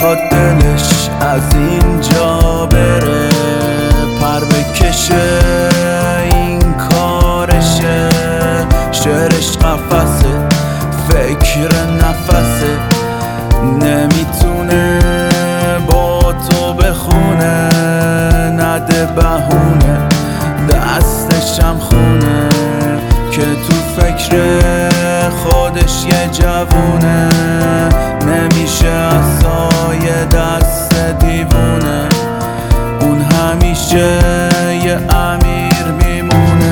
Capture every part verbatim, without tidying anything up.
نمیخواد دلش از اینجا بره، پر بکشه این کارشه، شعرش قفسه، فکر نفسه، نمیتونه با تو بخونه، نده بهونه دستشم خونه، که تو فکر خودش یه جوونه، نمیشه عصای دست دیوونه، اون همیشه یه امیر میمونه،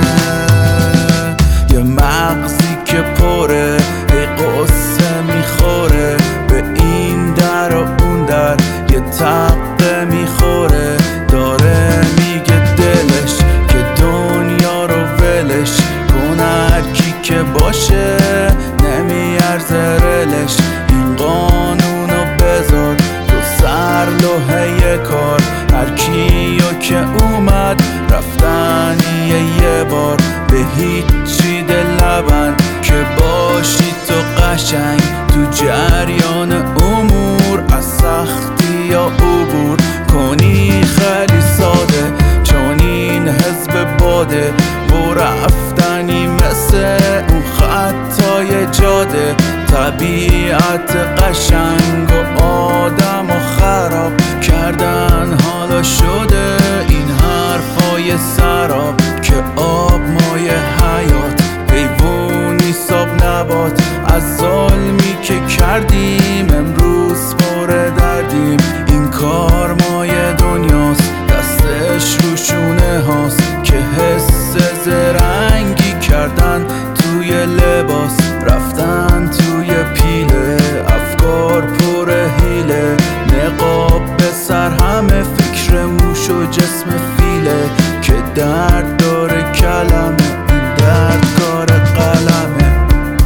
یه مغزی که پره یه قصه میخوره، به این در و اون در یه تقه میخوره، داره میگه دلش که دنیا رو ولش کن، هرکی که باشه نمیارزه رلش، این قانونو بذار تو سر لوحه کار، هرکیو که اومد رفتنی یه بار، به هیچی دل نبند که باشی تو قشنگ، تو جریان امور از سختی یا عبور کنی خیلی ساده، چون این حزب باده و رفتنی مثل اون خطای جاده، طبیعت قشنگ و آدم و خراب کردن، حالا شده این حرفای سراب که آب مایه حیات، حیوانی ساب نبات، از ظلمی که کردیم امروز پر دردیم، این کار مایه دنیاست دستش روشونه هاست، که حس زرنگی کردن توی لباس، رفتن توی پیله، افکار پر حیله، نقاب به سر همه فکر موش و جسم فیله، که درد داره کلمه این درد کار قلمه،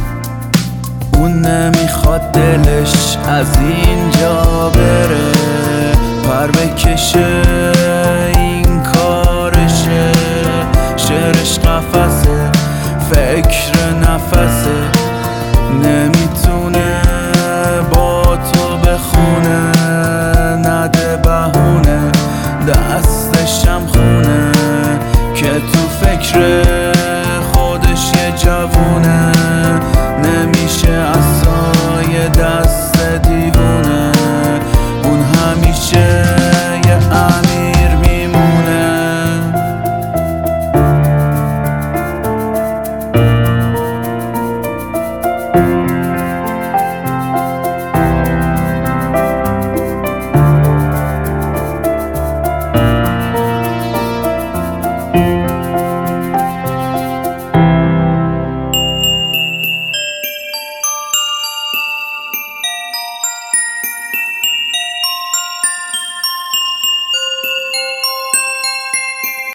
اون نمیخواد دلش از اینجا بره، پر بکشه این کارشه، شعرش قفسه، فکر نفسه، نمیتونه با تو بخونه، نده بهونه دستشم خونه، که تو فکر